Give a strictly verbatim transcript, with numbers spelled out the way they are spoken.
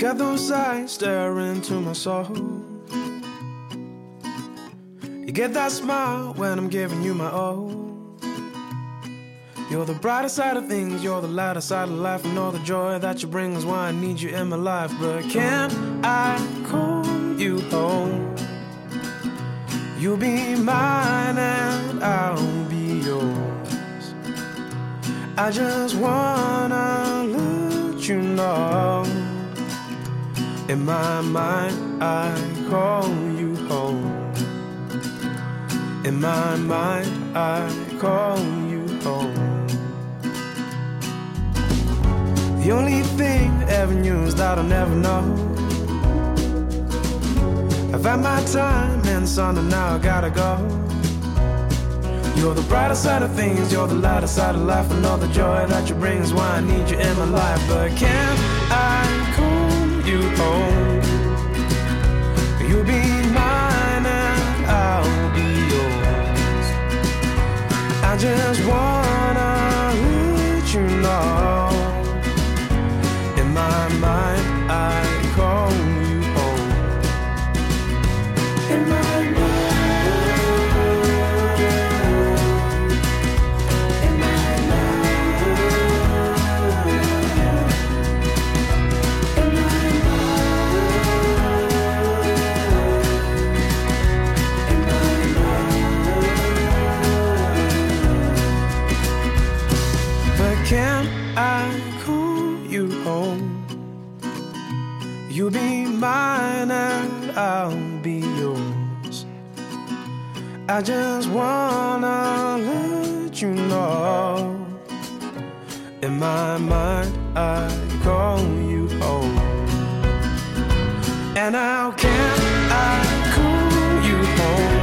got those eyes staring into my soul. You get that smile when I'm giving you my all. You're the brighter side of things, you're the lighter side of life, and all the joy that you bring is why I need you in my life. But can I call you home? You'll be mine and I'll be yours. I just wanna let you know, in my mind I call you home. In my mind I call you home. The only thing that ever knew is that I'll never know. I've had my time in the sun and now I gotta go. You're the brighter side of things, you're the lighter side of life, and all the joy that you bring is why I need you in my life. But can I call you home? You'll be mine and I'll be yours. I just wanna let you know, in my mind I call you home. In my mind, in my mind, in my mind, in my mind. But can I call you home? You'll be mine and I'll be yours. I just wanna let you know, in my mind I call you home. And how can I call you home?